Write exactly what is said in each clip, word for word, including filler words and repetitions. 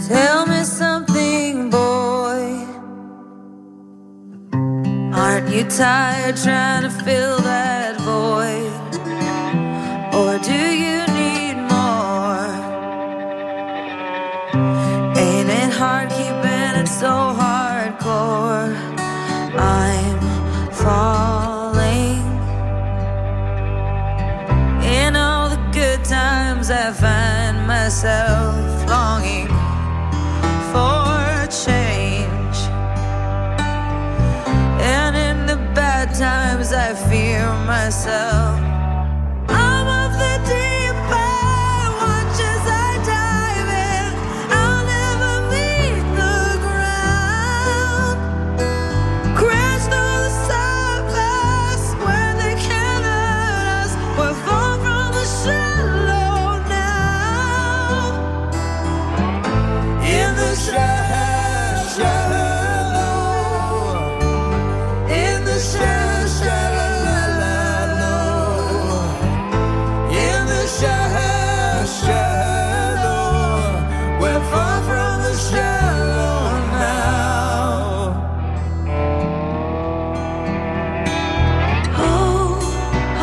Tell me something, boy. Aren't you tired trying to fill that void? Or do you need more? Ain't it hard keeping it so hardcore? I'm falling. In all the good times I find myself longing for change, and in the bad times I fear myself. I'm of the deep end, watch as I dive in. I'll never meet the ground. Crash through the surface where they can't hurt us. We're far from the shallow now. In the shallow, shallow. In the shallow, shallow. In the shallow, shallow. We're far from the shallow now. Oh, oh,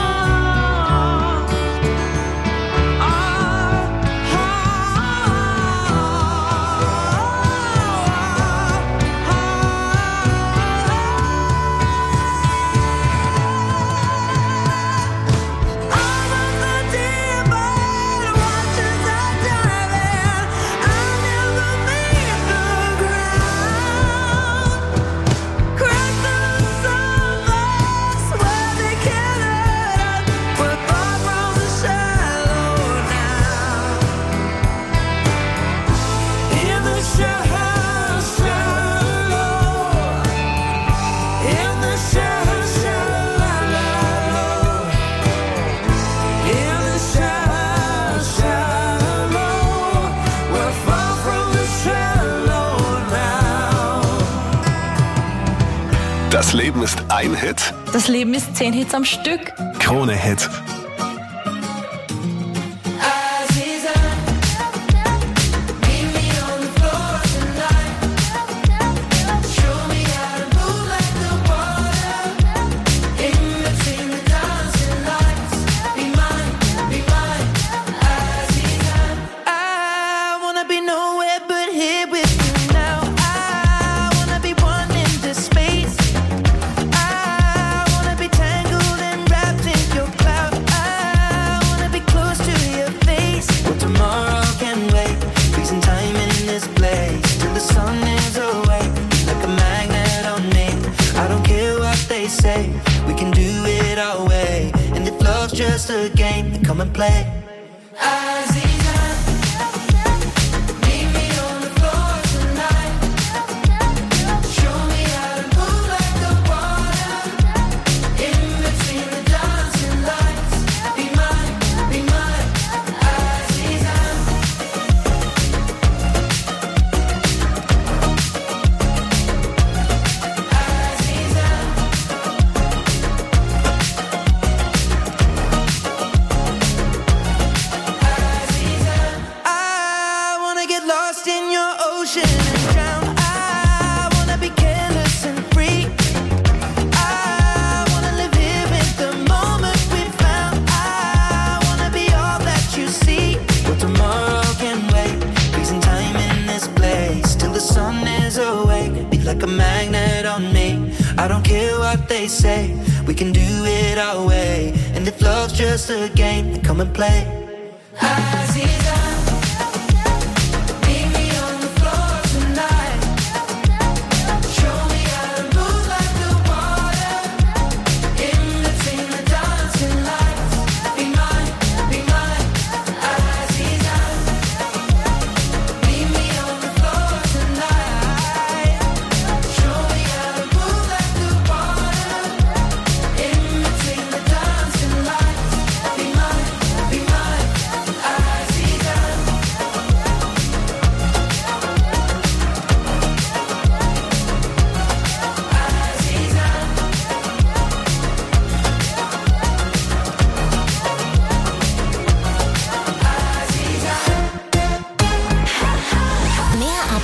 Das Leben ist ein Hit. Das Leben ist zehn Hits am Stück. Krone-Hit. Just a game, then come and play. Like a magnet on me. I don't care what they say, we can do it our way. And if love's just a game, then come and play. be mine, be mine.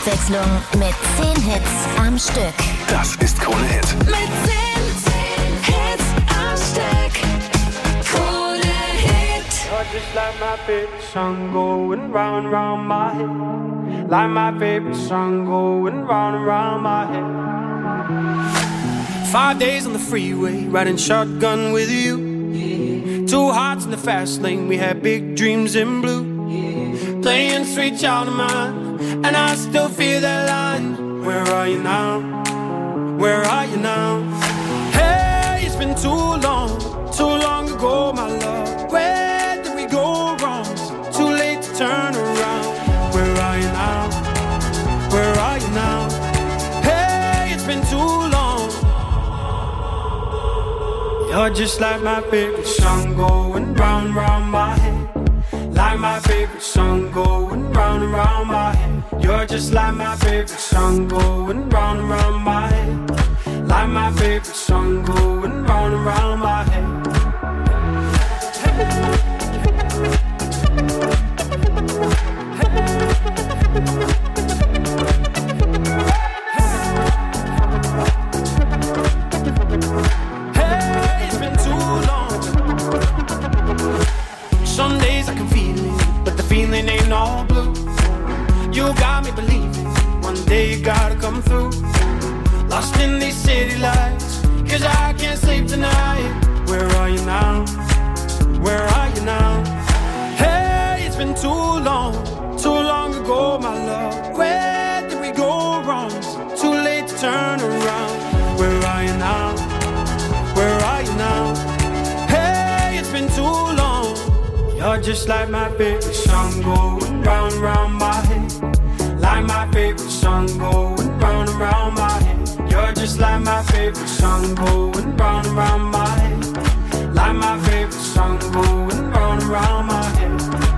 Abwechslung mit zehn Hits am Stück. Das ist Krone Hit. Mit zehn, zehn Hits am Stück. Krone Hit. You're just like my favorite song going round and round my head. Like my favorite song going round and round my head. Five days on the freeway, riding shotgun with you. Yeah. Two hearts in the fast lane, we had big dreams in blue. Yeah. Playing sweet child of mine, and I still feel that line. Where are you now? Where are you now? Hey, it's been too long, too long ago, my love. Where did we go wrong? Too late to turn around. Where are you now? Where are you now? Hey, it's been too long. You're just like my favorite song going round, round my head. Like my favorite song going round and round my head. You're just like my favorite song going round and round my head. Like my favorite song going round and round my head. Hey, it's been too long. Some days I can feel it, but the feeling ain't all blue. You got me believing one day you gotta come through. Lost in these city lights, cause I can't sleep tonight. Where are you now? Where are you now? Hey, it's been too long, too long ago, my love. Where did we go wrong? Too late to turn around. Where are you now? Where are you now? Hey, it's been too long. You're just like my favorite song going round and round my head. Like my favorite song going round and round my head. You're just like my favorite song going round and round my head. Like my favorite song going round and round my head.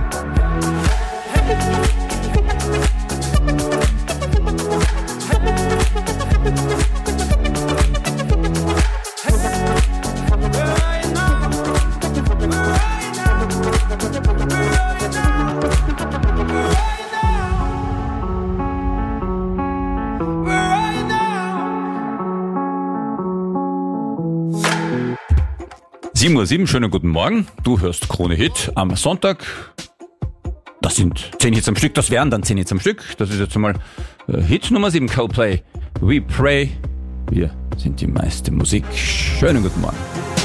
sieben Uhr sieben, schönen guten Morgen. Du hörst Krone Hit am Sonntag. Das sind zehn Hits am Stück, das wären dann zehn Hits am Stück. Das ist jetzt mal äh, Hit Nummer sieben, Coldplay, We Pray. Wir sind die meiste Musik. Schönen guten Morgen.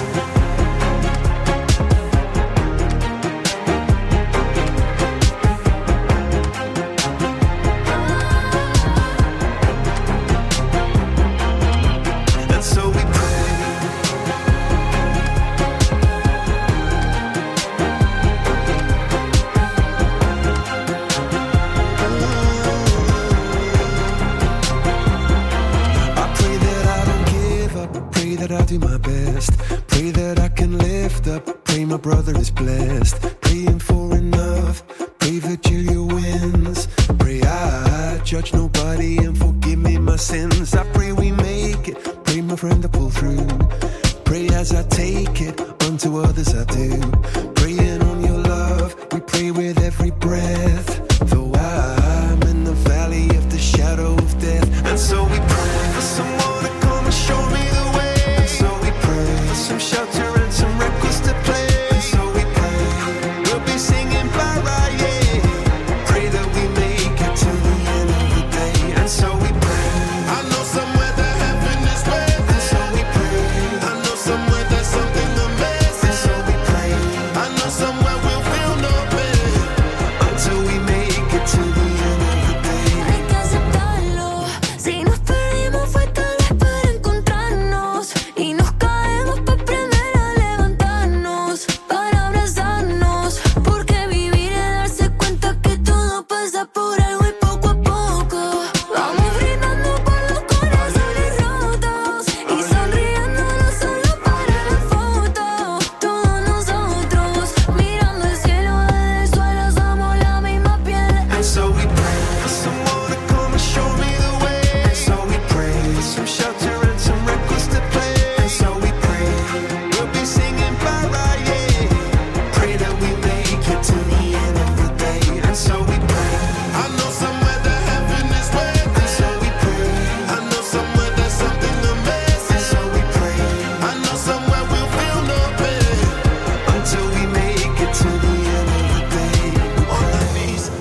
Do my best, pray that I can lift up, pray my brother is blessed, praying for enough, pray Virgilia wins, pray I judge nobody and forgive me my sins, I pray we make it, pray my friend to pull through, pray as I take it, unto others I do, praying on your love, we pray with every breath, though I'm in the valley of the shadow of death, and so we pray for someone to come and show me the way. Some shelter and some records to play. And so we pray, we'll be singing para, yeah. Pray that we make it to the end of the day. And so we pray, I know somewhere that heaven is waiting. And so we pray, I know somewhere there's something amazing. And so we pray, I know somewhere we'll feel no pain until we make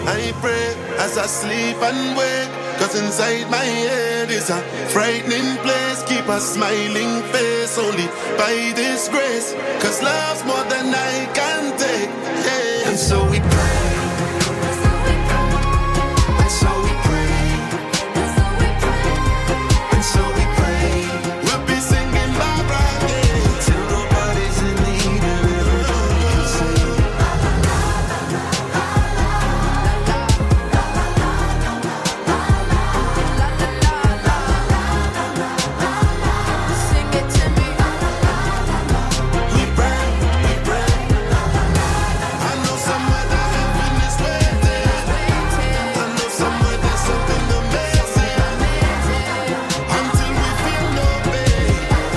I pray as I sleep and wake, cause inside my head is a frightening place. Keep a smiling face only by this grace, cause love's more than I can take, yeah. And so we pray, and so we pray, and so we pray. We'll be singing Barbara Day till nobody's in need and everybody can sing. Sing it to me. We pray, we pray. I know somewhere that heaven is waiting. I know somewhere there's something amazing. Until we feel no pain.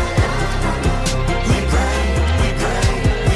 We pray, we pray, we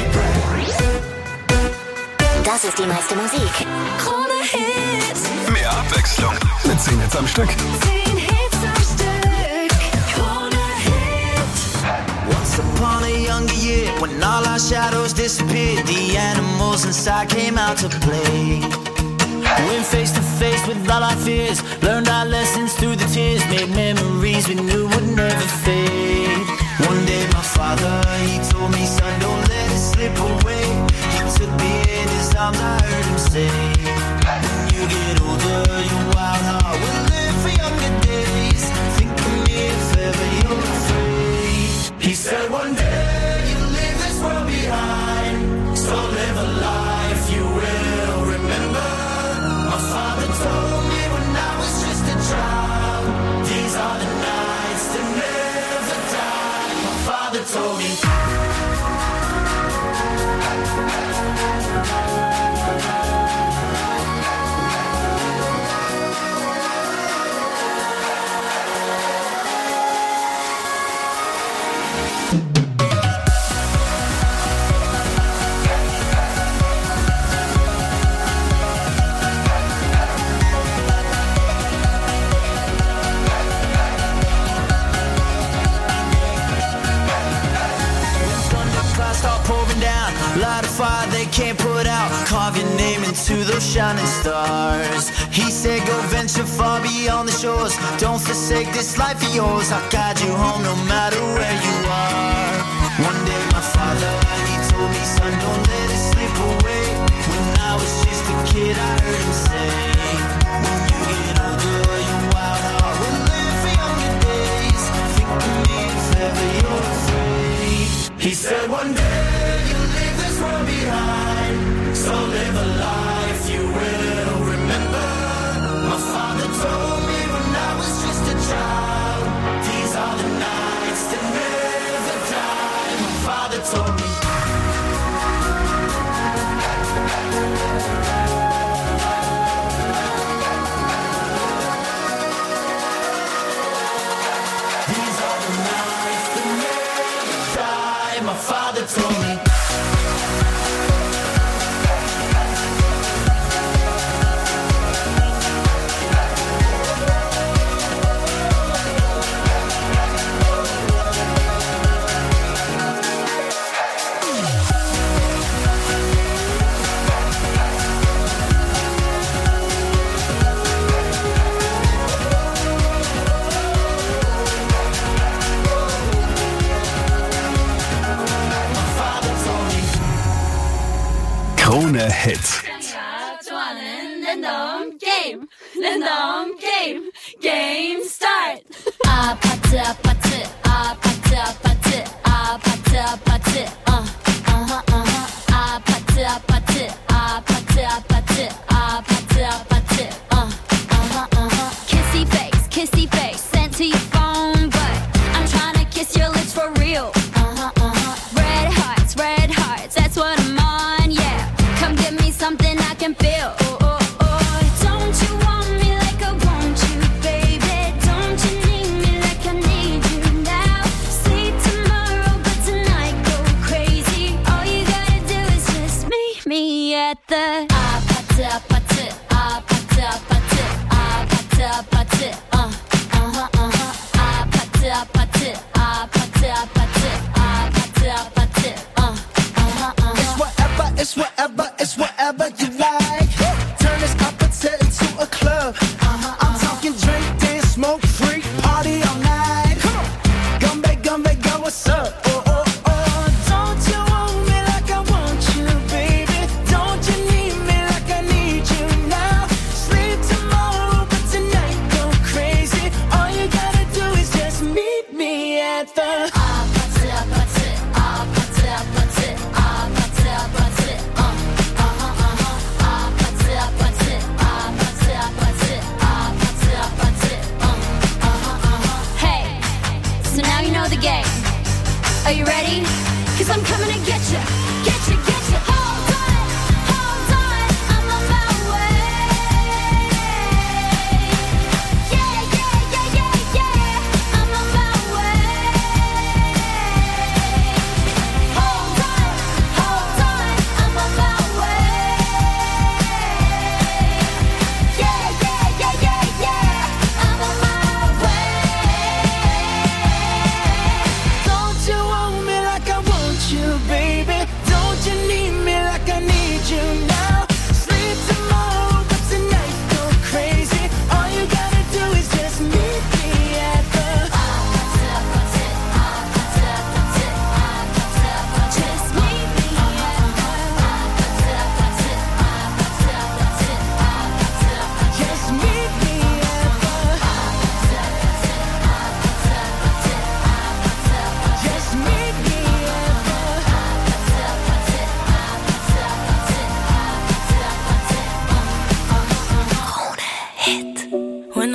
pray. Das ist die meiste Musik. Krone Hits. Mehr Abwechslung mit zehn Hits am Stück. zehn Hits am Stück. Krone Hits. Once upon a younger year, when all our shadows disappeared, the animals inside came out to play. Went face to face with all our fears, learned our lessons through the tears, made memories we knew would never fade. One day my father, he told me, son, don't let it slip away. He took me in his arms, I heard him say, when you get older, your wild heart will live for younger days. Think of me if ever you're afraid. He said one day you'll leave this world behind, so live a life you will remember. My father told me when I was just a child, these are the nights that never die. My father told me. Clouds start pouring down, light a fire they can't put out, carve your name into those shining stars. He said go venture far beyond the shores, don't forsake this life of yours, I'll guide you home no matter where you are. One day my father, he told me, son, don't let it slip away. When I was just a kid I heard him say, when you get older your wild heart will live for younger days. Think of me if ever you're afraid. He said one day you'll leave this world behind, so live a life you will remember. My father told me when I was just a child, these are the nights that never die. My father told me. These are the nights that never die. My father told me. Krone Hits. Random game. Random game. Game start. 아파트 아파트 아파트 아파트 아파트 아파트 어 어허 어허 아파트 아파트 아파트 아파트 아파트 아파트 어 어허 어허 Kissy face, kissy face, sent to your phone, but I'm trying to kiss your lips for real. 어허 어허 Red hearts, red hearts, that's what I'm on, yeah. Come give me something I can feel. Oh, oh, oh. Don't you want me like I want you, baby? Don't you need me like I need you now? Say tomorrow, but tonight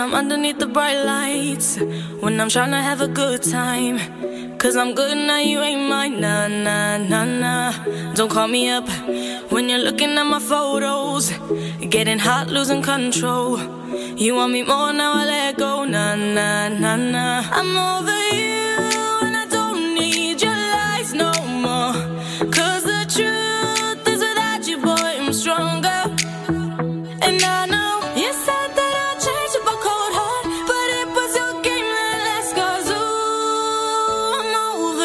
I'm underneath the bright lights, when I'm trying to have a good time. Cause I'm good now, you ain't mine, nah, nah, nah, nah. Don't call me up when you're looking at my photos, getting hot, losing control. You want me more, now I let go, nah, nah, nah, nah. I'm over you, and I don't need your lies no more. Cause the truth is without you, boy, I'm stronger. And I know you said that I'd change up a cold heart, but it was your game that last, cause ooh, I'm over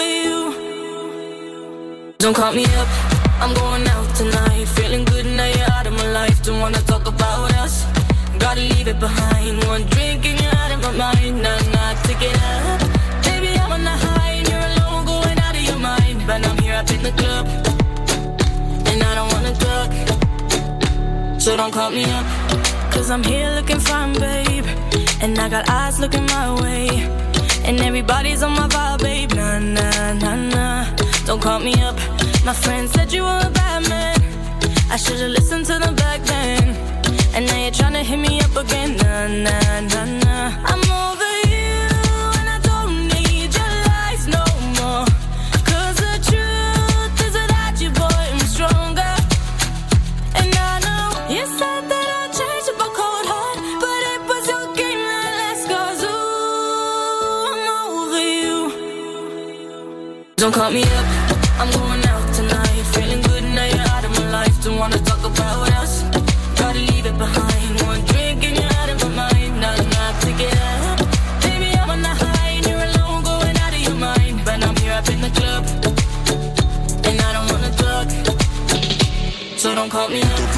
you. Don't call me up, I'm going out tonight, feeling good now you're out of my life. Don't wanna talk about us, gotta leave it behind. One drink and you're out of my mind, nah, nah, take it up. Baby, I'm on the high and you're alone, going out of your mind. But I'm here up in the club, and I don't wanna talk, so don't call me up. Cause I'm here looking fine, babe, and I got eyes looking my way, and everybody's on my vibe, babe, nah, nah, nah, nah. Don't call me up, my friend said you were a bad man, I should've listened to them back then. And now you're tryna hit me up again, nah, nah, nah, nah. I'm over you, and I don't need your lies no more. Cause the truth is without you, boy, I'm stronger. And I know you said that I'd change up a cold heart, but it was your game that last, cause ooh, I'm over you. Don't call me up, I'm going out tonight, feeling good now you're out of my life. Don't wanna talk about us, gotta leave it behind. One drink and you're out of my mind, nah, nah, take it up. Baby, I'm on the high and you're alone, going out of your mind. But I'm here up in the club, and I don't wanna talk, so don't call me up. Don't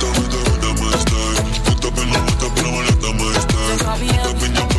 call me up.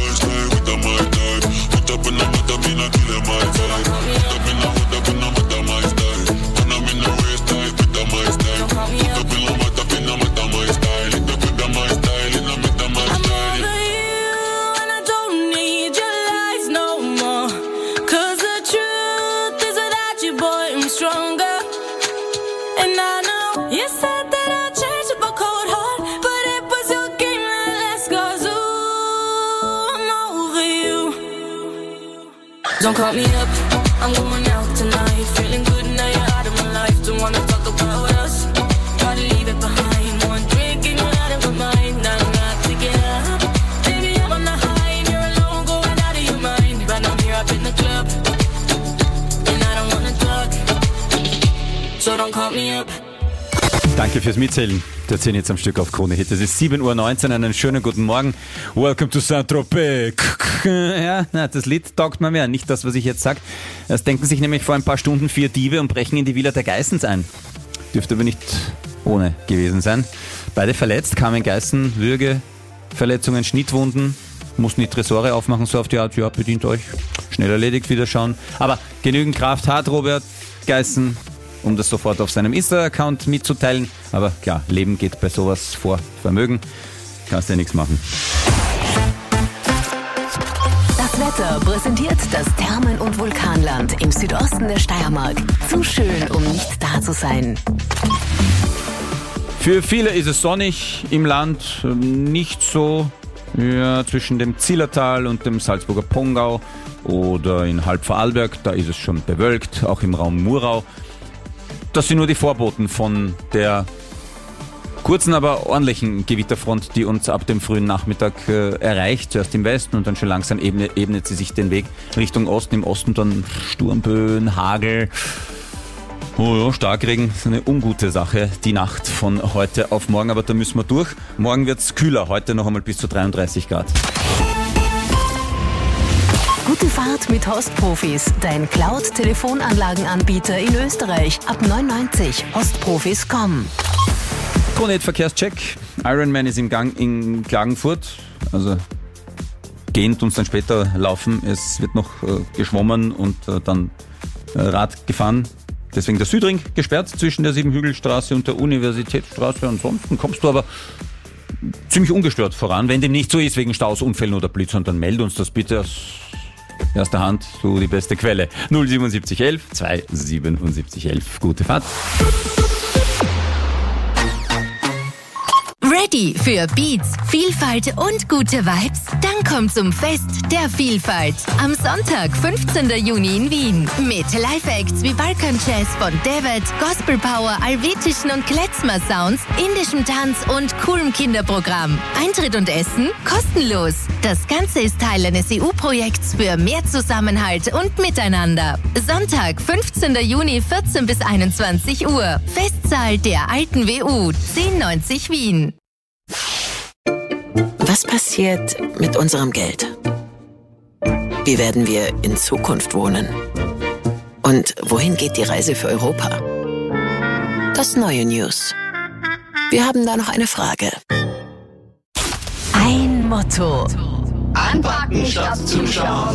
Don't call me up, I'm going out tonight, feeling good now you're out of my life. Don't wanna talk about us, gotta leave it behind. One drink and you're out of my mind, nah, nah, take it up. Baby, I'm on the high and you're alone, going out of your mind. But I'm here up in the club, and I don't wanna talk, so don't call me up. Danke fürs Mitzählen. Der zehn jetzt am Stück auf Krone Hit. Es ist sieben Uhr neunzehn, einen schönen guten Morgen. Welcome to Saint-Tropez. Ja, na, das Lied taugt mir mehr, nicht das, was ich jetzt sage. Das denken sich nämlich vor ein paar Stunden vier Diebe und brechen in die Villa der Geissens ein. Dürfte aber nicht ohne gewesen sein. Beide verletzt, kamen Geißen, Würge, Verletzungen, Schnittwunden, mussten die Tresore aufmachen, so auf die Art, ja, bedient euch. Schnell erledigt, wieder schauen. Aber genügend Kraft hat Robert Geißen, um das sofort auf seinem Insta-Account mitzuteilen. Aber klar, Leben geht bei sowas vor Vermögen. Kannst ja nichts machen. Das Wetter präsentiert das Thermen- und Vulkanland im Südosten der Steiermark. Zu schön, um nicht da zu sein. Für viele ist es sonnig im Land, nicht so ja, zwischen dem Zillertal und dem Salzburger Pongau oder in Halbvorarlberg, da ist es schon bewölkt, auch im Raum Murau. Das sind nur die Vorboten von der kurzen, aber ordentlichen Gewitterfront, die uns ab dem frühen Nachmittag äh, erreicht. Zuerst im Westen und dann schon langsam ebnet, ebnet sie sich den Weg Richtung Osten. Im Osten dann Sturmböen, Hagel, oh ja, Starkregen. Das ist eine ungute Sache, die Nacht von heute auf morgen, aber da müssen wir durch. Morgen wird es kühler, heute noch einmal bis zu dreiunddreißig Grad. Gute Fahrt mit Hostprofis, dein Cloud-Telefonanlagenanbieter in Österreich. Ab neunundneunzig hostprofis punkt com. Krone Hit Verkehrscheck. Ironman ist im Gang in Klagenfurt. Also gehend und dann später laufen. Es wird noch äh, geschwommen und äh, dann äh, Rad gefahren. Deswegen der Südring gesperrt zwischen der Siebenhügelstraße und der Universitätsstraße. Ansonsten kommst du aber ziemlich ungestört voran. Wenn dem nicht so ist, wegen Staus, Unfällen oder Blitzern, dann meld uns das bitte aus erster Hand, du die beste Quelle. null siebenundsiebzig elf zweihundertsiebenundsiebzig elf. Gute Fahrt. Ready für Beats, Vielfalt und gute Vibes? Dann komm zum Fest der Vielfalt. Am Sonntag, fünfzehnten Juni in Wien. Mit Live-Acts wie Balkan Jazz von David, Gospel Power, alvetischen und Klezmer Sounds, indischem Tanz und coolem Kinderprogramm. Eintritt und Essen kostenlos. Das Ganze ist Teil eines E U-Projekts für mehr Zusammenhalt und Miteinander. Sonntag, fünfzehnten Juni, vierzehn bis einundzwanzig Uhr. Festsaal der Alten W U, zehn neunzig Wien. Was passiert mit unserem Geld? Wie werden wir in Zukunft wohnen? Und wohin geht die Reise für Europa? Das neue News. Wir haben da noch eine Frage. Ein Motto. Anpacken statt zuschauen.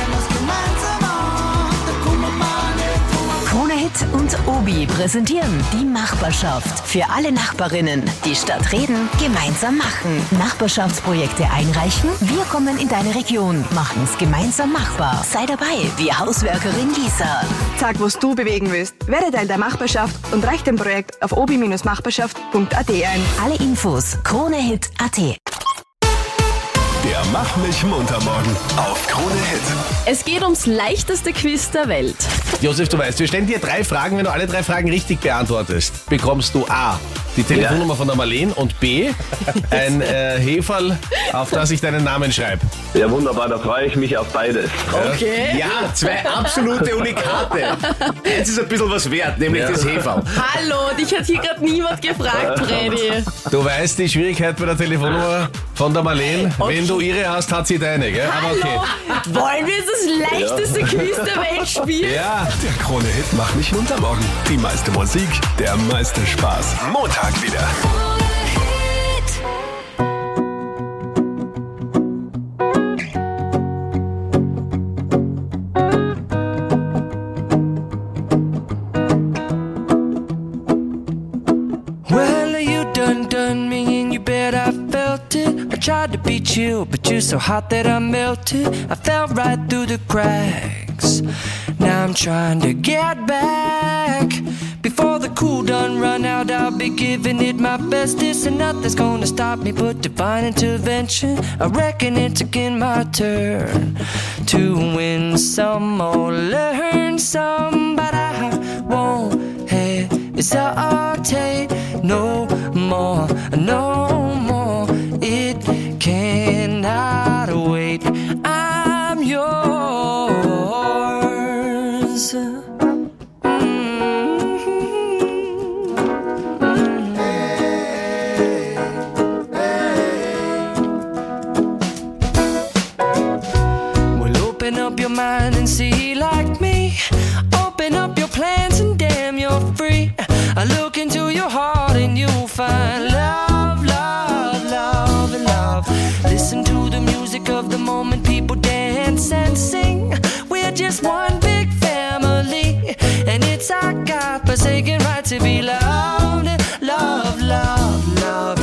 Krone Hit und Obi präsentieren die Nachbarschaft. Für alle Nachbarinnen, die statt reden, gemeinsam machen. Nachbarschaftsprojekte einreichen? Wir kommen in deine Region, machen's gemeinsam machbar. Sei dabei, wie Hauswerkerin Lisa. Sag, was du bewegen willst. Werde Teil der Nachbarschaft und reich dem Projekt auf obi Nachbarschaft punkt a t ein. Alle Infos kronehit punkt a t. Der Mach mich munter morgen auf Krone Hit. Es geht ums leichteste Quiz der Welt. Josef, du weißt, wir stellen dir drei Fragen. Wenn du alle drei Fragen richtig beantwortest, bekommst du A, die Telefonnummer ja. von der Marleen und B, ein äh, Heferl, auf das ich deinen Namen schreibe. Ja, wunderbar, da freue ich mich auf beides. Okay. Ja, zwei absolute Unikate. Eins ist ein bisschen was wert, nämlich ja. das Heferl. Hallo, dich hat hier gerade niemand gefragt, Freddy. Du weißt die Schwierigkeit bei der Telefonnummer von der Marleen. Okay. Wenn du ihre hast, hat sie deine, gell? Hallo. Aber okay. Wollen wir jetzt das leichteste ja. Quiz der Welt spielen? Ja. Der Krone Hit Mach mich munter morgen. Die meiste Musik, der meiste Spaß. Montag wieder. Well, you done done me and you bet I felt it. I tried to beat you, but you're so hot that I melted. I fell right through the cracks. Now I'm trying to get back. Before the cool done run out, I'll be giving it my bestest, and nothing's gonna stop me but divine intervention. I reckon it's again my turn to win some or learn some, but I won't hesitate no more, no more. It cannot wait. I'm yours. Open up your mind and see like me. Open up your plans and damn, you're free. I look into your heart and you'll find love, love, love, and love. Listen to the music of the moment, people dance and sing. We're just one big family, and it's our God-forsaken right to be loved, love, love, love,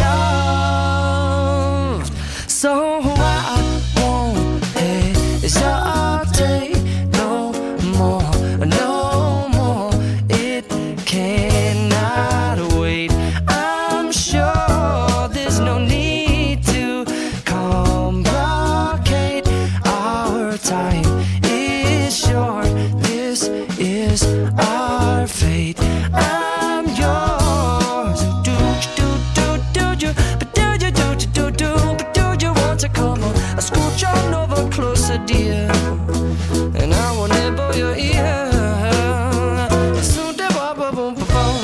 loved. So I won't hesitate no more, no more. It cannot wait. I'm sure there's no need to complicate. Our time is short. This is our fate. I'm yours. Do do do do do, but do you do do do, but do you want to come on? I scooch on over closer, dear, and I will nibble your ear. Soon to boom boom boom boom.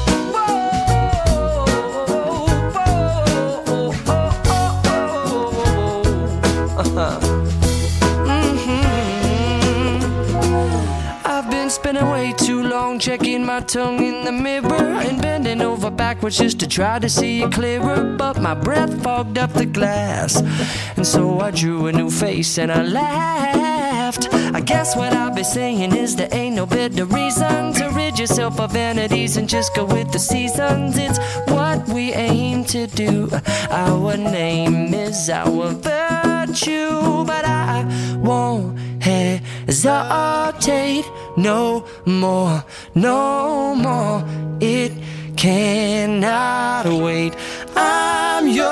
I've been spending way too long checking my tongue in the mirror and bending over backwards just to try to see it clearer, but my breath fogged up the glass, and so I drew a new face and I laughed. I guess what I'll be saying is there ain't no better reason to rid yourself of vanities and just go with the seasons. It's what we aim to do. Our name is our virtue, but I won't hesitate no more, no more. It cannot wait. I'm yours.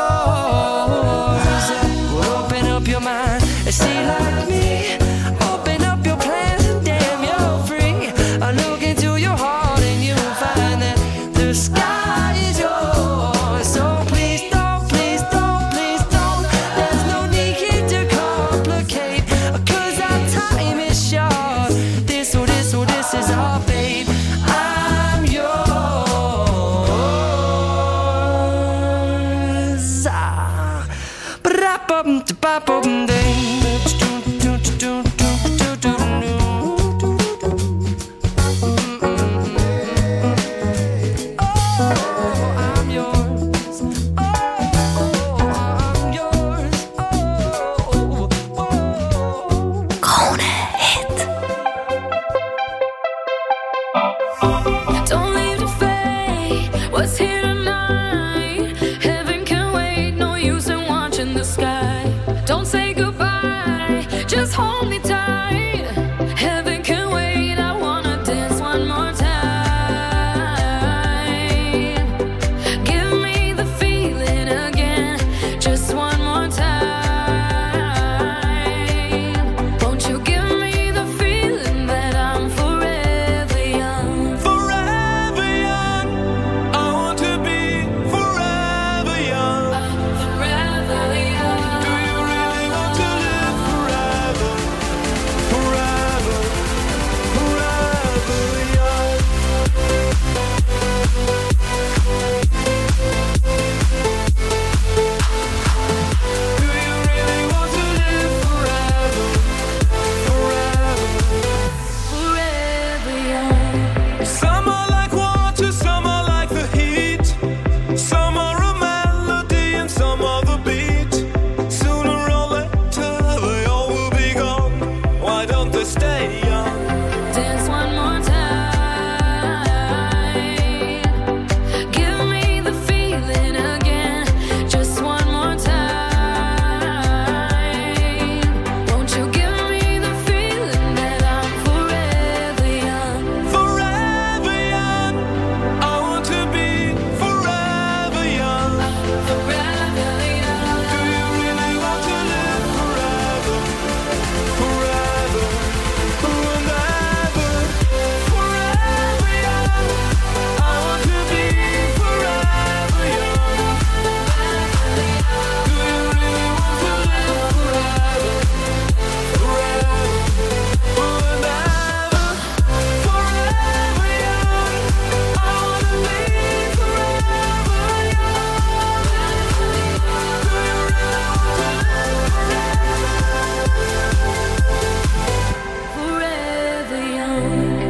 Well, open up your mind and see like me. Open up your plans and damn, you're free. I look into your heart and you'll find that the sky is yours. So please don't, please don't, please don't. There's no need here to complicate, 'cause our time is short. This, oh, this, oh, this is our babe. I'm yours. Ah. Ba-da-bum-da-ba-bum-ding. Don't leave the fate. What's here tonight? Heaven can wait. No use in watching the sky. Don't say goodbye. Just hold me tight. Heaven can wait. I wanna dance one more time. Give me the feeling again. Just one more time. Won't you give me the feeling that I'm forever young? Forever young. I want to be forever young. Forever young. Do you really want to live forever? Forever, forever young. Do you really want to live forever? Forever. Forever young. Some are like water, some are like the heat. Some are a melody and some are the beat. Sooner or later they all will be gone. Why don't they stay young? Dance one more time. Give me the feeling again. Just one more time. Won't you give me the feeling that I'm forever young? Forever young. I want to be forever young. Forever young. Do you really want to live forever? Forever, and ever. Forever young. I want to be forever young. Do you really want to live forever? Forever, and ever. Forever young. I want to be forever young. Forever young.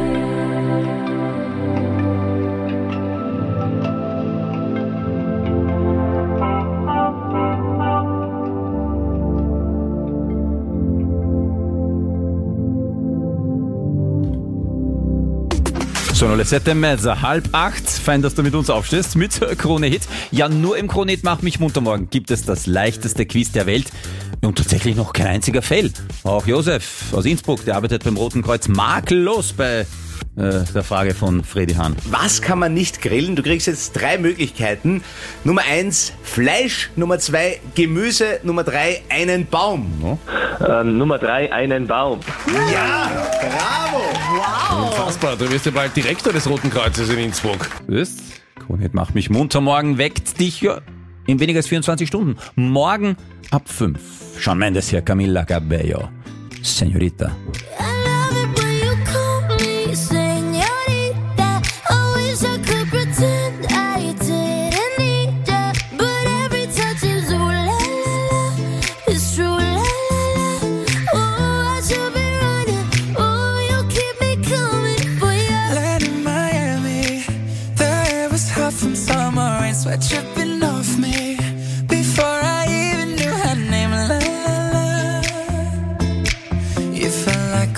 Sono le sette e mezza, halb acht. Fein, dass du mit uns aufstehst mit Krone Hit. Ja, nur im Krone Hit macht mich munter morgen gibt es das leichteste Quiz der Welt und tatsächlich noch kein einziger Fail. Auch Josef aus Innsbruck, der arbeitet beim Roten Kreuz, makellos bei äh, der Frage von Freddy Hahn. Was kann man nicht grillen? Du kriegst jetzt drei Möglichkeiten. Nummer eins, Fleisch. Nummer zwei, Gemüse. Nummer drei, einen Baum. No? Äh, Nummer drei, einen Baum. Ja, bravo. Wow. Unfassbar, du wirst ja bald Direktor des Roten Kreuzes in Innsbruck. Ist? Krone Hit macht mich munter morgen, weckt dich ja in weniger als vierundzwanzig Stunden. Morgen ab fünf. Shawn Mendes hier, Camila Cabello. Señorita. I love it when you call me señorita. I wish I could pretend I didn't need ya, but every touch is ooh la la la. It's true la la la. Oh, I should be running. Oh, you keep me coming for ya. Land in Miami, the air was hot from summer rain, sweat dripping off me. Before I even knew her name, la la la. You felt like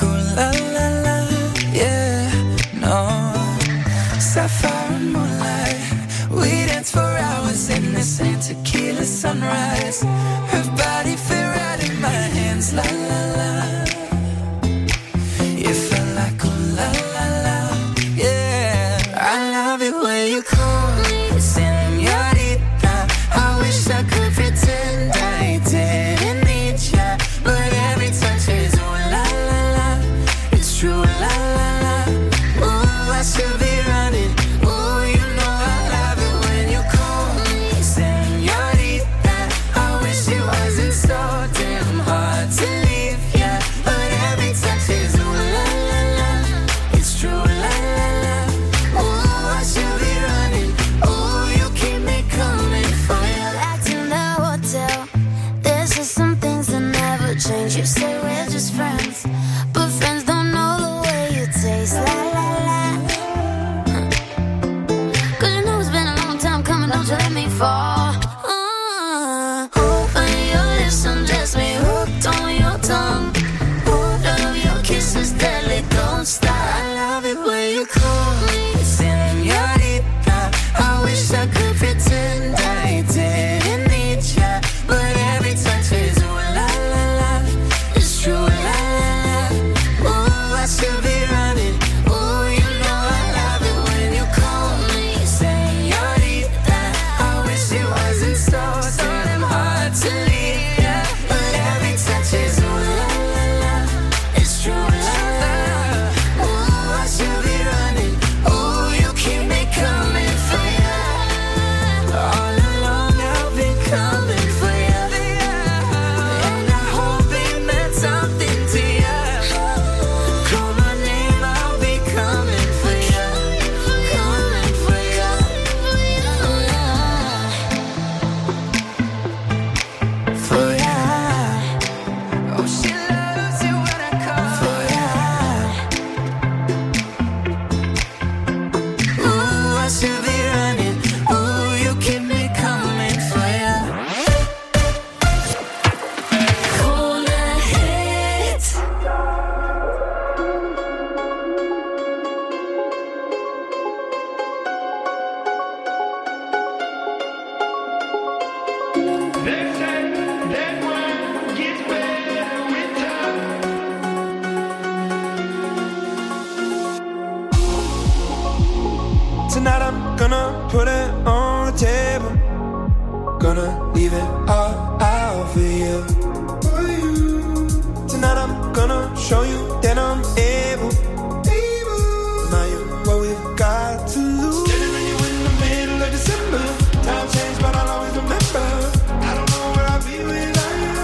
gonna put it on the table. Gonna leave it all out for you. For you. Tonight I'm gonna show you that I'm able. Able. Now you what we've got to lose. Standing on you in the middle of December. Time changed, but I'll always remember. I don't know where I'll be without you.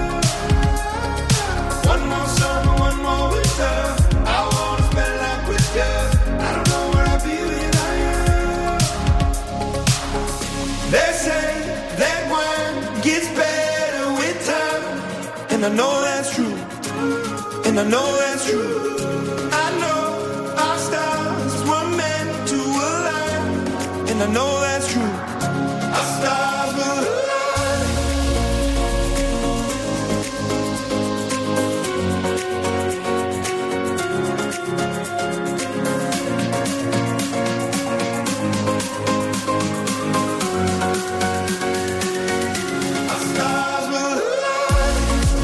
One more summer, one more winter. I wanna spend life with you. I don't know where I'll be without you. They say that wine gets better with time, and I know that's true, and I know that's true. I know our stars were meant to align, and I know that's true. Our stars will align. Our stars will align.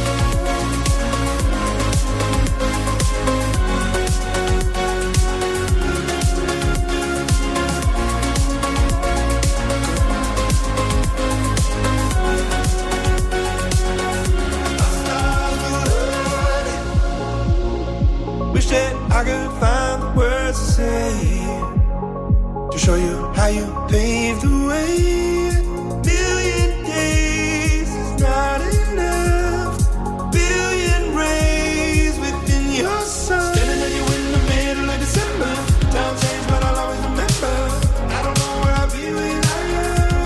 Wish that I could find the words to say to show you how you paved the way. Billion days is not enough. Billion rays within your sun. Standing on you in the middle of December. Time changed, but I'll always remember. I don't know where I'll be without you.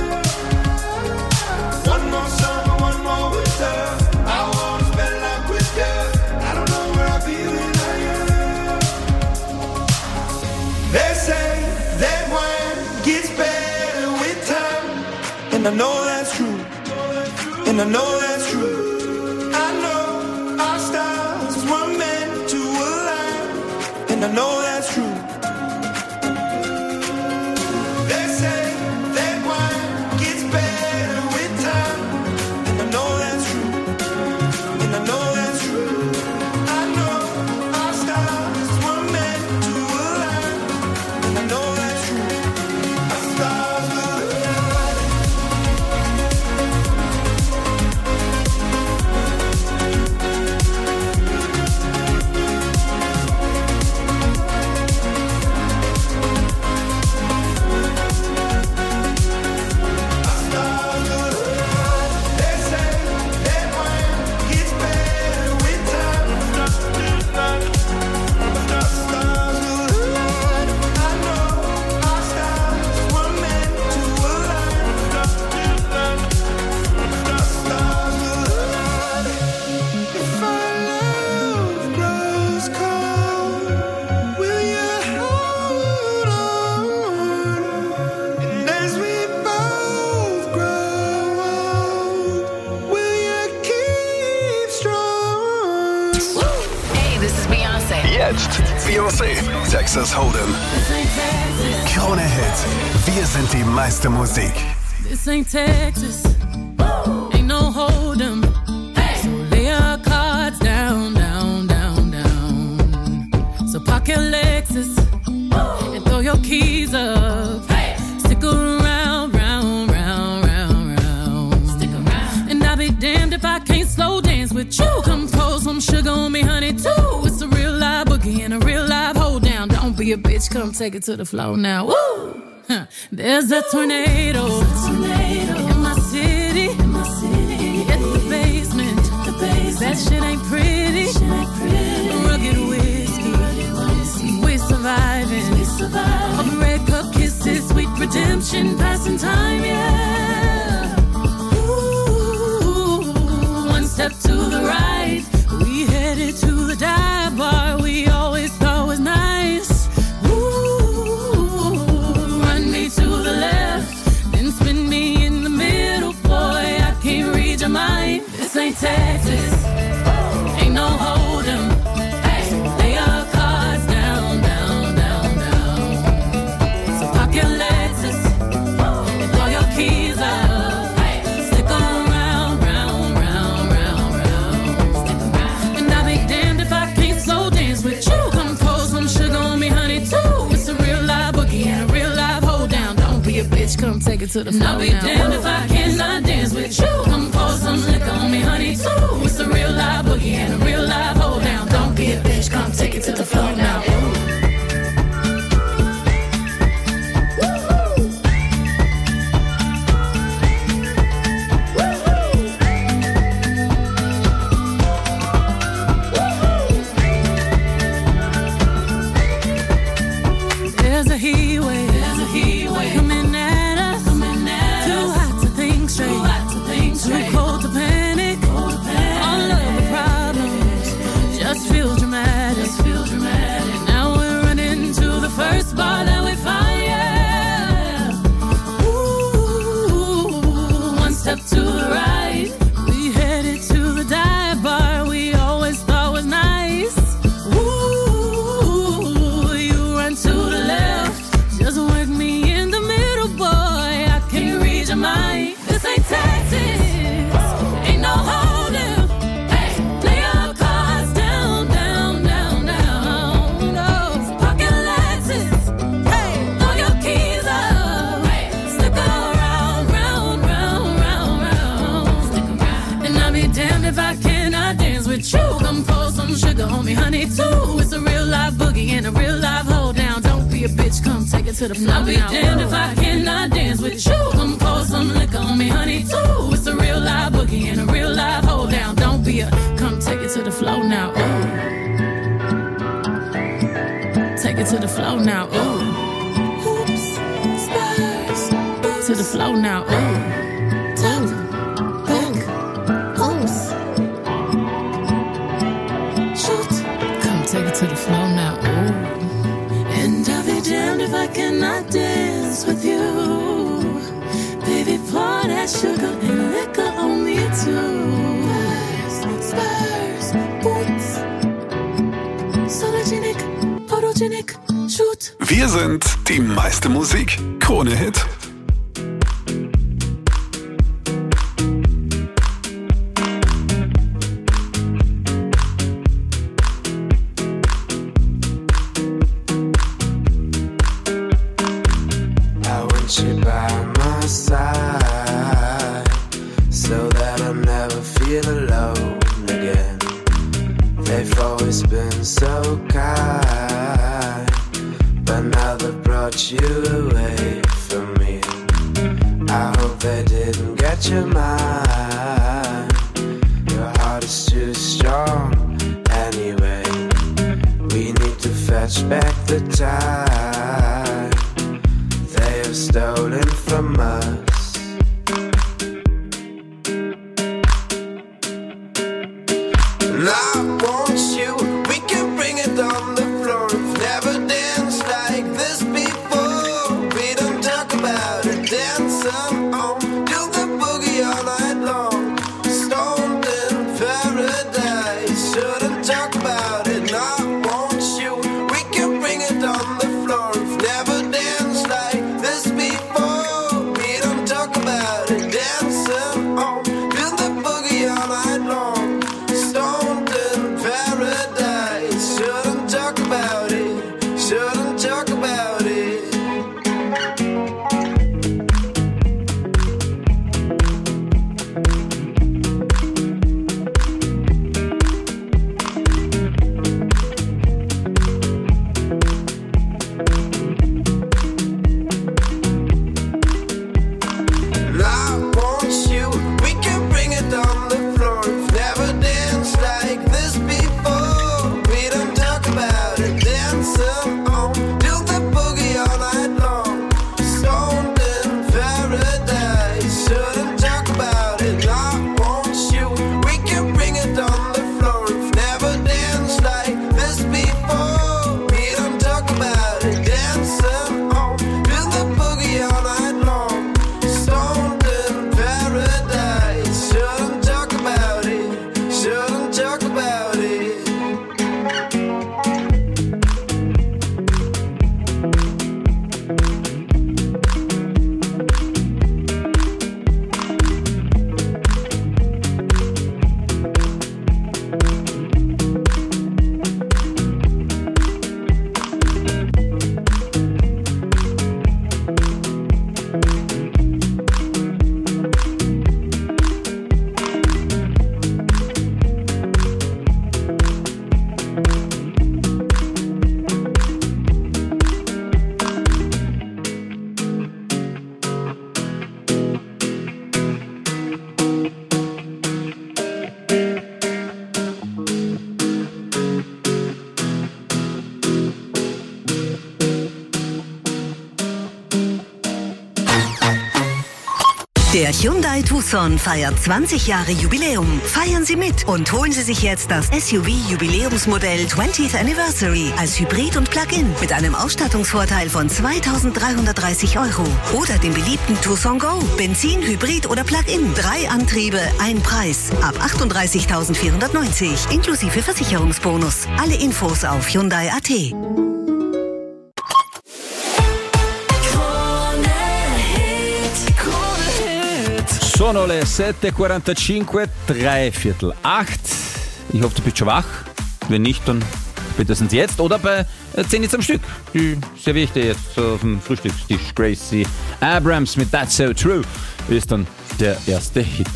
One more summer, one more winter. I wanna spend life with you. I don't know where I'll be without you. They say that wine gets better with time, and I know that's true, and I know that's true. I know our stars were meant to align, and I know that's true. They say that wine gets better with time, and I know that's true, and I know that's true. I know our stars were meant to align, and I know that's true. Our stars will align. Our stars will align. They say that wine gets better with time. Our stars will align. I know our stars were meant to align. Our stars will align. If our love grows cold, will you hold on? And as we both grow old, will you keep strong? Hey, this is Beyonce. Jetzt Beyoncé, Texas Hold'em. Krone Hit. Wir sind die meiste Musik. This ain't Texas, ain't no hold'em. So lay our cards down, down, down, down. So park your Lexus and throw your keys up. Stick around, round, round, round, round. Stick around. And I'll be damned if I can't slow dance with you. Come pour some sugar on me, honey, too. It's a real live boogie and a real live hold down. Don't be a bitch, come take it to the floor now. Woo! Huh. There's a tornado, in my city, at the basement. That shit ain't pretty. Rugged whiskey, we're surviving. All the red cup kisses, sweet redemption, passing time, yeah. Ooh, one step to the right, we headed to the dive bar we always thought was nice. Ooh, run me to the left, then spin me in the middle, boy, I can't read your mind. This ain't Texas, ain't no hold'em. Lay our cards down, down, down, down. So park your Lexus and throw your keys up. Stick around, round, round, round, round. And I'll be damned if I can't slow dance with you. Come pour some sugar on me, honey, too. It's a real live boogie and a real live hold down. Don't it to the floor. I'll be damned if I cannot dance with you. Come pour some liquor on me, honey, too. It's a real live boogie and a real live hold down. Don't be a bitch, come take it to the floor now. There's a heat wave, there's a heat wave coming at us, coming at too us. Hot to think straight, too hot to think straight, too cold to panic, cold to panic. All of the problems just feel dramatic, just feel dramatic. Now we're running to the first bar that we find, yeah. Ooh, one step to the right, we headed to the dive bar we always thought was nice. Ooh, you run to the left, just work me in the middle, boy. I can't read your mind. This ain't Texas, ain't no holding. Hey, lay your cards down, down, down, down. No, pocket Lexus. Hey, throw your keys up. Hey, stick around, round, round, round, round. Stick around. And I'll be damned if I cannot dance with you. Come pour some sugar on me, honey, too. It's a real live boogie and a real live hold down. Don't be a bitch, come take it to the floor. I'll be damned if I cannot dance with you. Come pour some liquor on me, honey, too. It's a real live boogie and a real live hold down. Don't be a, come take it to the floor now. Ooh. Take it to the floor now. Ooh. Oops, stars. To the floor now. Ooh. Top, back, oops. Shoot. Come take it to the floor now. Ooh. And I'll be damned if I cannot dance with you. Baby, pour that sugar and liquor on me too. Spurs, spurs, boots. Sologenic, photogenic, shoot. Wir sind die meiste Musik. Krone Hit. I want you by my side, so that I'll never feel alone again. They've always been so kind, but now they've brought you away from me. I hope they didn't get your mind. Your heart is too strong anyway. We need to fetch back the time they have stolen from us. And I want you, we can bring it on the floor. We've never danced like this before. We don't talk about it, dance on, do the boogie all night long. Stoned in paradise, shouldn't talk about it. And I want you, we can bring it on the floor. We've never danced like this before. We don't talk about it, dancing on, do the boogie all night long. Stoned in paradise. Der Hyundai Tucson feiert zwanzig Jahre Jubiläum. Feiern Sie mit und holen Sie sich jetzt das S U V-Jubiläumsmodell zwanzigste Anniversary als Hybrid und Plug-in mit einem Ausstattungsvorteil von zweitausenddreihundertdreißig Euro. Oder den beliebten Tucson Go. Benzin, Hybrid oder Plug-in. Drei Antriebe, ein Preis. Ab achtunddreißigtausendvierhundertneunzig inklusive Versicherungsbonus. Alle Infos auf Hyundai Punkt A T. Sono le sette e quarantacinque, drei Viertel acht. Ich hoffe, du bist schon wach. Wenn nicht, dann spätestens jetzt oder bei zehn jetzt am Stück. Die serviere ich dir jetzt auf dem Frühstückstisch. Gracie Abrams mit That's So True ist dann der erste Hit.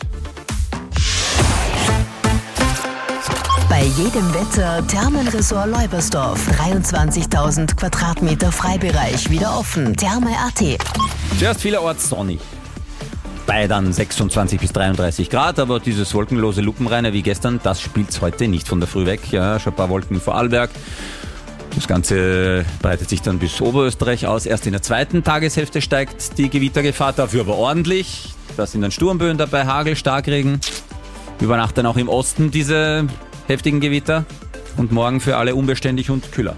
Bei jedem Wetter Thermenresort Leubersdorf. dreiundzwanzigtausend Quadratmeter Freibereich wieder offen. Therme Punkt A T. Zuerst vielerorts sonnig. Bei dann sechsundzwanzig bis dreiunddreißig Grad, aber dieses wolkenlose Lupenreiner wie gestern, das spielt's heute nicht von der Früh weg. Ja, schon ein paar Wolken vor Arlberg. Das Ganze breitet sich dann bis Oberösterreich aus. Erst in der zweiten Tageshälfte steigt die Gewittergefahr, dafür aber ordentlich. Da sind dann Sturmböen dabei, Hagel, Starkregen. Über Nacht dann auch im Osten diese heftigen Gewitter. Und morgen für alle unbeständig und kühler.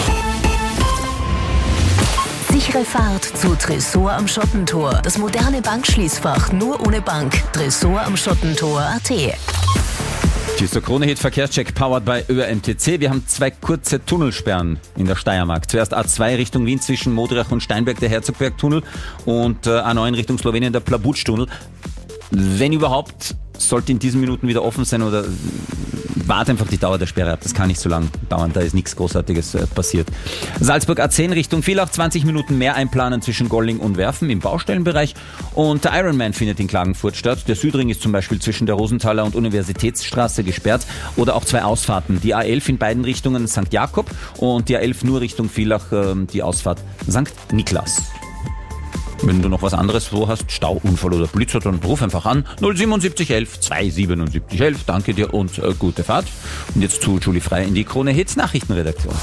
Sichere Fahrt zu Tresor am Schottentor. Das moderne Bankschließfach nur ohne Bank. Tresor am Schottentor Punkt A T. Hier ist der Krone-Hit Verkehrscheck powered by Ö R M T C. Wir haben zwei kurze Tunnelsperren in der Steiermark. Zuerst A zwei Richtung Wien zwischen Moderach und Steinberg, der Herzogberg-Tunnel, und äh, A neun Richtung Slowenien, der Plabutsch-Tunnel. Wenn überhaupt, sollte in diesen Minuten wieder offen sein oder wart einfach die Dauer der Sperre ab. Das kann nicht so lang dauern, da ist nichts Großartiges äh, passiert. Salzburg A zehn Richtung Villach, zwanzig Minuten mehr einplanen zwischen Golling und Werfen im Baustellenbereich. Und der Ironman findet in Klagenfurt statt. Der Südring ist zum Beispiel zwischen der Rosenthaler und Universitätsstraße gesperrt. Oder auch zwei Ausfahrten. Die A elf in beiden Richtungen Sankt Jakob und die A elf nur Richtung Villach, äh, die Ausfahrt Sankt Niklas. Wenn du noch was anderes so hast, Stauunfall oder Blitzer, dann ruf einfach an. null siebenundsiebzig elf zweihundertsiebenundsiebzig elf. Danke dir und äh, gute Fahrt. Und jetzt zu Julie Frey in die Krone Hits Nachrichtenredaktion.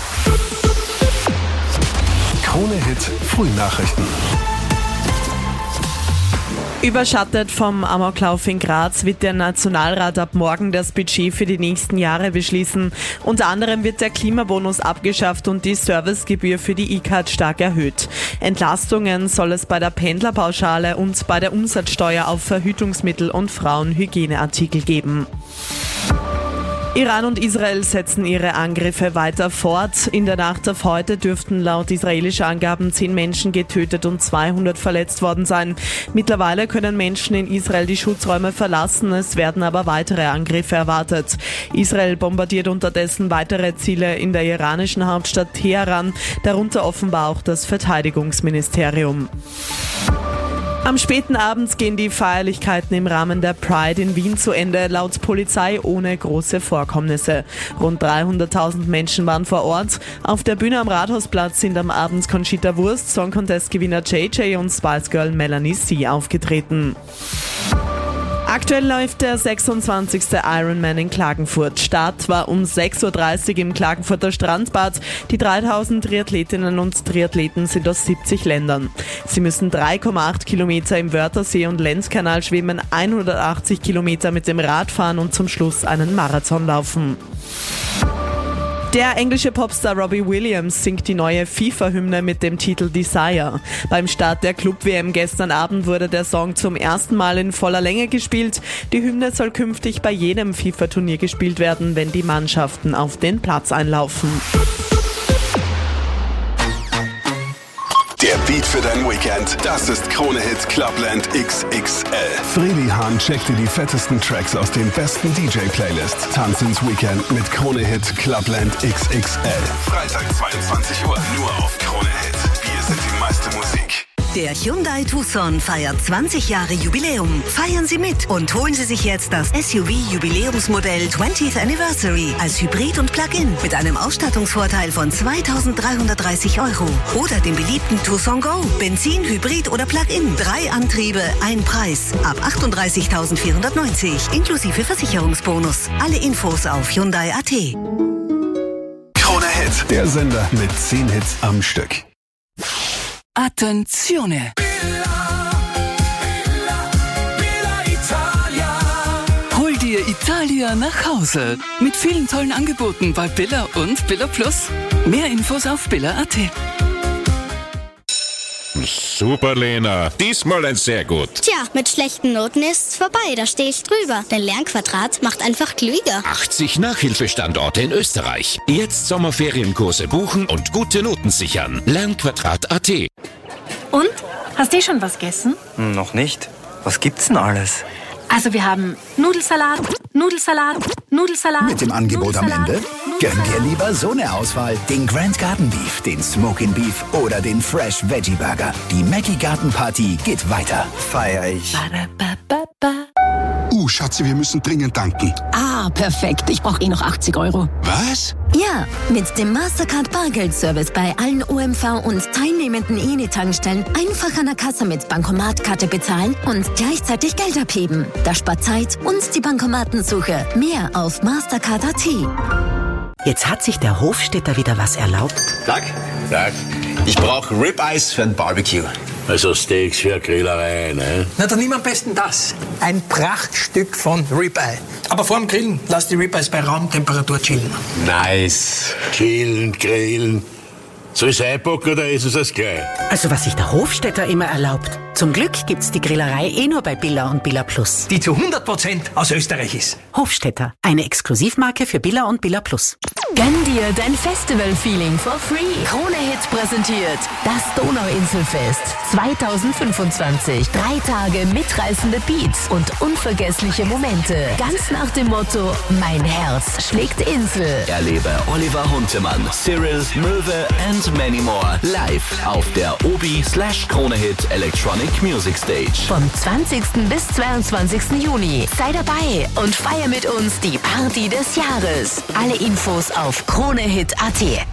Krone Hit Frühnachrichten. Überschattet vom Amoklauf in Graz wird der Nationalrat ab morgen das Budget für die nächsten Jahre beschließen. Unter anderem wird der Klimabonus abgeschafft und die Servicegebühr für die E-Card stark erhöht. Entlastungen soll es bei der Pendlerpauschale und bei der Umsatzsteuer auf Verhütungsmittel und Frauenhygieneartikel geben. Iran und Israel setzen ihre Angriffe weiter fort. In der Nacht auf heute dürften laut israelischer Angaben zehn Menschen getötet und zweihundert verletzt worden sein. Mittlerweile können Menschen in Israel die Schutzräume verlassen, es werden aber weitere Angriffe erwartet. Israel bombardiert unterdessen weitere Ziele in der iranischen Hauptstadt Teheran, darunter offenbar auch das Verteidigungsministerium. Am späten Abend gehen die Feierlichkeiten im Rahmen der Pride in Wien zu Ende, laut Polizei ohne große Vorkommnisse. Rund dreihunderttausend Menschen waren vor Ort. Auf der Bühne am Rathausplatz sind am Abend Conchita Wurst, Song Contest Gewinner J J und Spice Girl Melanie C. aufgetreten. Aktuell läuft der sechsundzwanzigste Ironman in Klagenfurt. Start war um sechs Uhr dreißig im Klagenfurter Strandbad. Die dreitausend Triathletinnen und Triathleten sind aus siebzig Ländern. Sie müssen drei Komma acht Kilometer im Wörthersee und Lenzkanal schwimmen, hundertachtzig Kilometer mit dem Rad fahren und zum Schluss einen Marathon laufen. Der englische Popstar Robbie Williams singt die neue FIFA-Hymne mit dem Titel Desire. Beim Start der Club-W M gestern Abend wurde der Song zum ersten Mal in voller Länge gespielt. Die Hymne soll künftig bei jedem FIFA-Turnier gespielt werden, wenn die Mannschaften auf den Platz einlaufen. Der Beat für dein Weekend, das ist Krone Hit Clubland X X L. Fredi Hahn checkt dir die fettesten Tracks aus den besten D J-Playlists. Tanz ins Weekend mit Krone Hit Clubland X X L. Freitag zweiundzwanzig Uhr, nur auf Krone Hit. Wir sind die meiste Musik. Der Hyundai Tucson feiert zwanzig Jahre Jubiläum. Feiern Sie mit und holen Sie sich jetzt das S U V-Jubiläumsmodell zwanzigste Anniversary als Hybrid und Plug-in mit einem Ausstattungsvorteil von zweitausenddreihundertdreißig Euro. Oder dem beliebten Tucson Go. Benzin, Hybrid oder Plug-in. Drei Antriebe, ein Preis. Ab achtunddreißigtausendvierhundertneunzig inklusive Versicherungsbonus. Alle Infos auf Hyundai Punkt A T. Krone Hit, der Sender mit zehn Hits am Stück. Attenzione! Italia nach Hause. Mit vielen tollen Angeboten bei Billa und Billa Plus. Mehr Infos auf billa punkt at. Super, Lena. Diesmal ein sehr gut. Tja, mit schlechten Noten ist's vorbei, da stehe ich drüber. Denn Lernquadrat macht einfach klüger. achtzig Nachhilfestandorte in Österreich. Jetzt Sommerferienkurse buchen und gute Noten sichern. Lernquadrat punkt at. Und? Hast du schon was gegessen? Noch nicht. Was gibt's denn alles? Also wir haben Nudelsalat, Nudelsalat, Nudelsalat. Mit dem Angebot am Ende? Gönn dir lieber so eine Auswahl. Den Grand Garden Beef, den Smokin' Beef oder den Fresh Veggie Burger. Die Mackie Garten Party geht weiter. Feier ich. Uh, Schatzi, wir müssen dringend tanken. Ah, perfekt. Ich brauche eh noch achtzig Euro. Was? Ja, mit dem Mastercard Bargeldservice bei allen O M V und teilnehmenden E N I-Tankstellen einfach an der Kasse mit Bankomatkarte bezahlen und gleichzeitig Geld abheben. Das spart Zeit und die Bankomatensuche. Mehr auf mastercard punkt at. Jetzt hat sich der Hofstädter wieder was erlaubt. Tag. Tag. Ich brauche Ribeyes für ein Barbecue. Also Steaks für Grillerei, ne? Na, dann nimm am besten das. Ein Prachtstück von Ribeye. Aber vor dem Grillen lass die Ribeyes bei Raumtemperatur chillen. Nice. Chillen, grillen. Soll ich einpacken oder ist es das gleich? Also was sich der Hofstädter immer erlaubt. Zum Glück gibt's die Grillerei eh nur bei Billa und Billa Plus. Die zu hundert Prozent aus Österreich ist. Hofstädter, eine Exklusivmarke für Billa und Billa Plus. Gönn dir dein Festival-Feeling for free. Krone Hit präsentiert das Donauinselfest zweitausendfünfundzwanzig. Drei Tage mitreißende Beats und unvergessliche Momente. Ganz nach dem Motto, mein Herz schlägt Insel. Erlebe Oliver Huntemann, Cyril, Möwe and many more live auf der Obi slash Krone Hit Electronic Music Stage. Vom zwanzigsten bis zweiundzwanzigsten Juni. Sei dabei und feier mit uns die Party des Jahres. Alle Infos auf kronehit punkt at.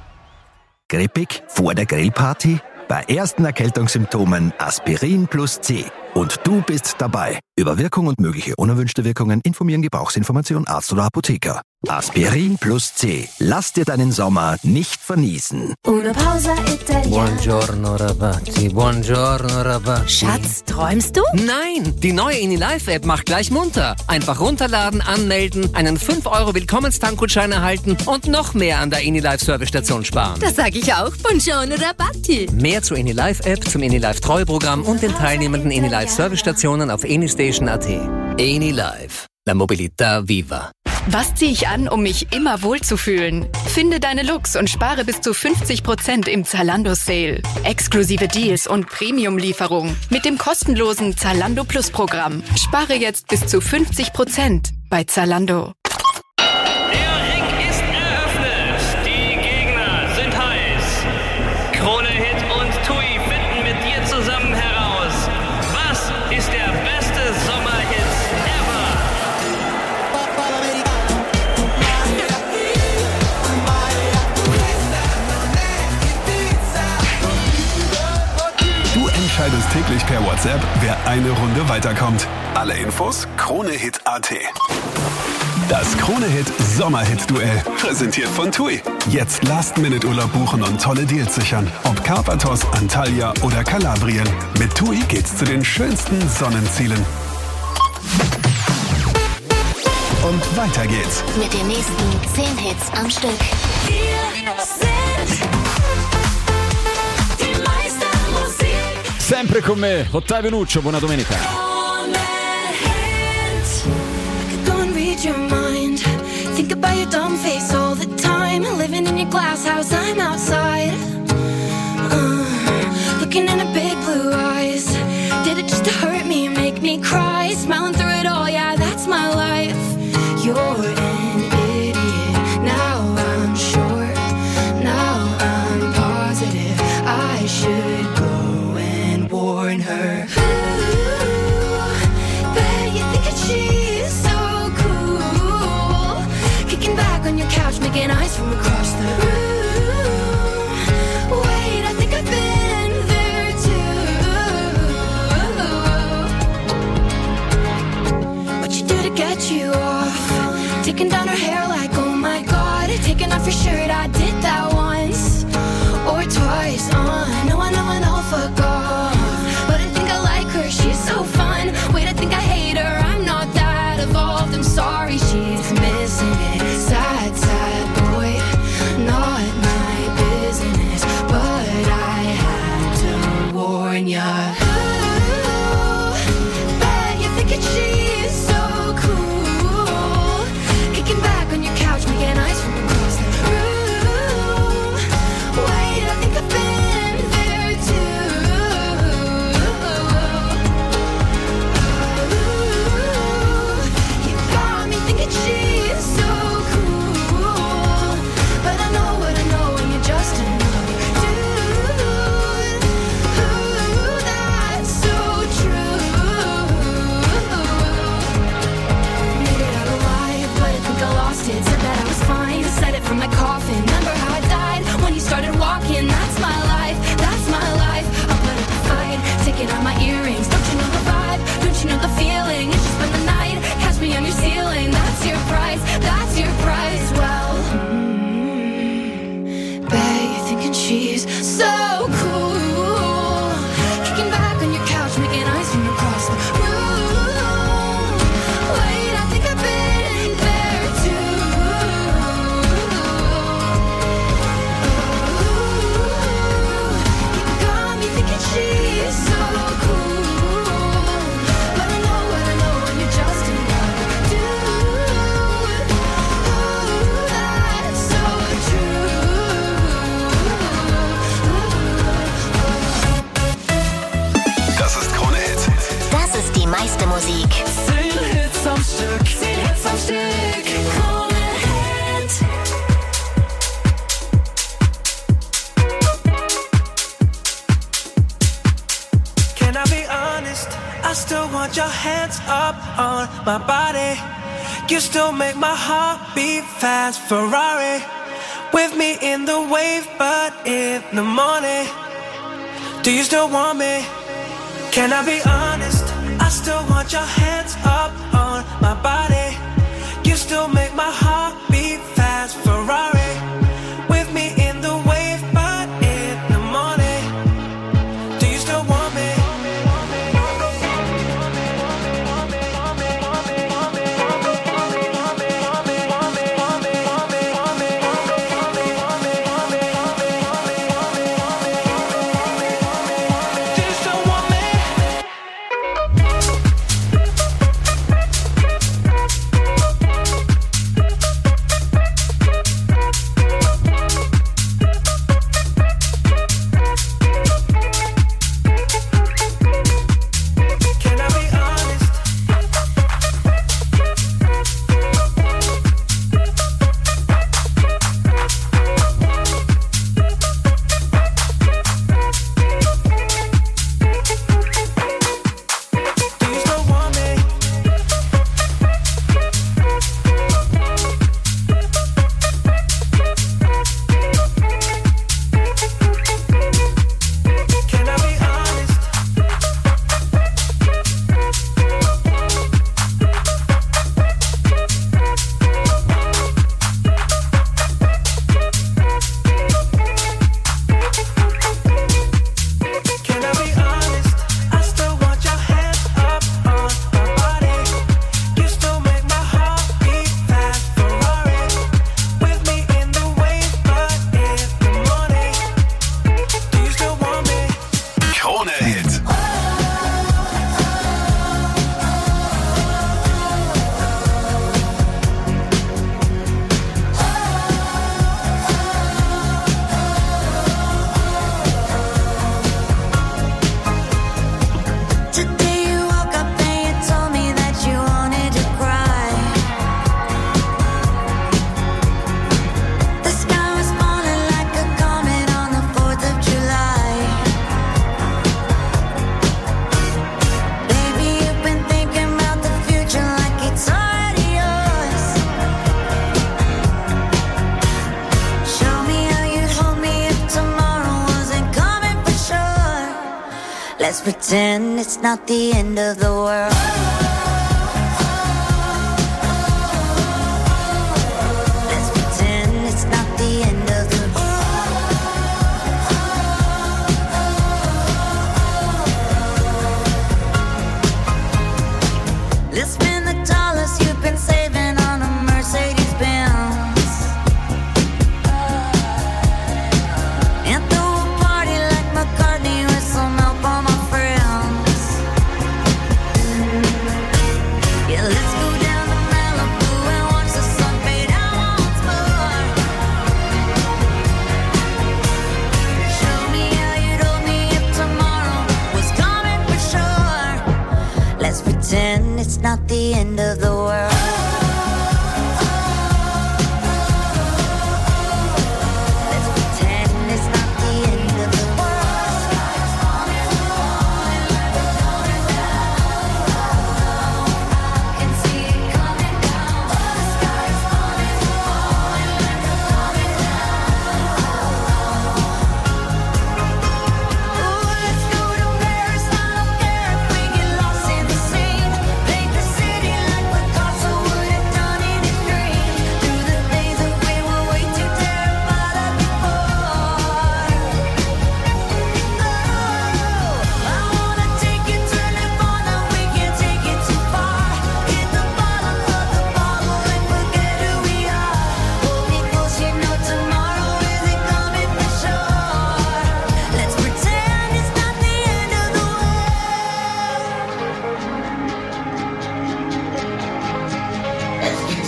Grippig vor der Grillparty? Bei ersten Erkältungssymptomen Aspirin plus C. Und du bist dabei. Über Wirkung und mögliche unerwünschte Wirkungen informieren Gebrauchsinformation Arzt oder Apotheker. Aspirin plus C. Lass dir deinen Sommer nicht verniesen. Una pausa italiana. Buongiorno ragazzi, buongiorno ragazzi. Schatz, träumst du? Nein, die neue InnyLife-App macht gleich munter. Einfach runterladen, anmelden, einen fünf Euro Willkommenstankgutschein erhalten und noch mehr an der InnyLife-Servicestation sparen. Das sag ich auch. Buongiorno Rabatti. Mehr zur InnyLife-App, zum InnyLife-Treuprogramm und den teilnehmenden InnyLife-Servicestationen auf innystation punkt at. InnyLife. La Mobilità Viva. Was ziehe ich an, um mich immer wohlzufühlen? Finde deine Looks und spare bis zu fünfzig Prozent im Zalando-Sale. Exklusive Deals und Premium-Lieferung mit dem kostenlosen Zalando Plus-Programm. Spare jetzt bis zu fünfzig Prozent bei Zalando. Der Ring ist eröffnet. Die Gegner sind heiß. Krone Hit und Tui finden mit dir zusammen heraus, was ist der beste Sommerhit ever. Du entscheidest täglich per WhatsApp, wer eine Runde weiterkommt. Alle Infos kronehit punkt at. Das Krone-Hit Sommerhit-Duell, präsentiert von TUI. Jetzt Last-Minute-Urlaub buchen und tolle Deals sichern. Ob Karpathos, Antalya oder Kalabrien. Mit TUI geht's zu den schönsten Sonnenzielen. Und weiter geht's. Mit den nächsten zehn Hits am Stück. Wir sind die Meistermusik. Sempre con me, Ottavio Nuccio, buona domenica. Your mind. Think about your dumb face all the time. Living in your glass house, I'm outside. Uh, looking in her big blue eyes. Did it just to hurt me and make me cry? Smiling through it all, yeah, that's my life. You're an idiot. Now I'm sure. Now I'm positive. I should go and warn her. Ooh, bet you think that she's so on your couch, making eyes from across the room. Wait, I think I've been there too. What you do to get you off? Taking down her hair like, oh my god. Taking off your shirt, I did that once or twice. Uh, no, I know, I know, fuck off. But I think I like her, she's so fun. Wait, I think I hate her, I'm not that evolved, I'm sorry. sorry she's missing it. Sad, sad boy, not my business, but I had to warn ya. Ooh, bet you're thinking she's so cool, kicking back on your couch, making eyes from across the room. Wait, I think I've been there too. Ooh, you got me thinking she's so cool, but I know what I know and you're just another dude. Ooh, that's so true. Made it out alive, but I think I lost it. Said that I was fine, said it from my coffin. Remember how I died when you started walking? That's my life, that's my life. I'll put up a fight, taking out my earrings. Don't you know the vibe? Don't you know the feeling? It's just spend the night, catch me on your ceiling. That's your price, that's your price. Well, mm, bet you're thinking she's so cool, kicking back on your couch, making eyes from across the room. Wait, I think I've been there too. You got me thinking she's so cool, but I know what I know and you're just another dude. Ooh, that's so Das ist Krone Hit. Das ist die meiste Musik. Zehn Hits am Stück, zehn Hits am Stück. Krone Hit. Can I be honest? I still want your hands up on my body. You still make my heart beat fast. Ferrari with me in the wave, but in the morning. Do you still want me? Can I be honest? I still want your hands up on my body. You still make my heart beat fast. Ferrari with me in the wave, but in the morning. Do you still want me? Do you still want me? Can I be honest? Do you still want me? Can I be honest? Can I be honest? I still want your hands up on my body. You still make my heart beat fast. Ferrari with me in the wave, but in the morning. Do you still want me? Krone Hit. Today you woke up and you told me that you wanted to cry. The sky was falling like a comet on the fourth of July. Baby, you've been thinking about the future like it's already yours. Show me how you'd hold me if tomorrow wasn't coming for sure. Let's pretend it's not the end of the world. Let's pretend it's not the end of the world. Let's spend the dollars you've been saving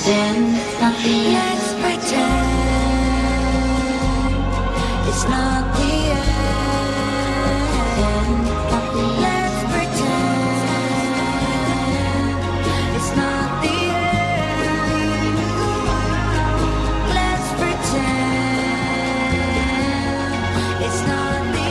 pretend it's not the end. Let's pretend it's not the end. Let's pretend it's not the end. Let's pretend it's not the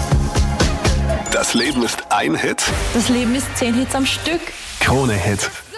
Das Leben ist ein Hit. Das Leben ist zehn Hits am Stück. Krone Hit